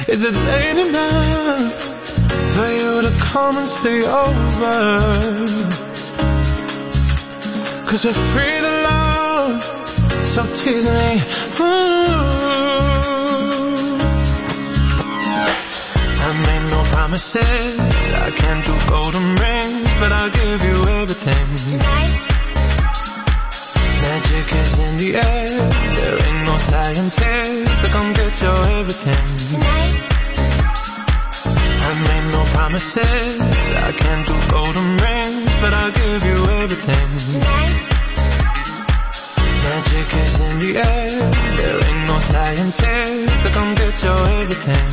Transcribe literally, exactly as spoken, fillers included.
Is it late enough for you to come and stay over? 'Cause we're free to love, so tease me. Ooh. I made no promises, I can't do golden rings, but I'll give you everything. Tonight? Magic is in the air, there ain't no science here, so come get your everything. Tonight? I made no promises, I can't do golden rings, but I'll give you everything. Tonight? Magic is in the air, there ain't no science here, so come get your everything.